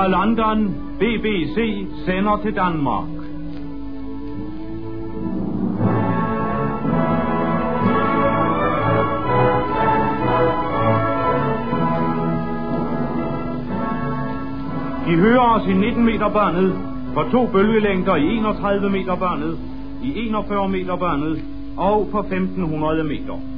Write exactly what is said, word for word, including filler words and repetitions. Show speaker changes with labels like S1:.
S1: Fra London, B B C sender til Danmark. De hører os i nitten meter båndet, på to bølgelængder i enogtredive meter båndet, i enogfyrre meter båndet og på femten hundrede meter.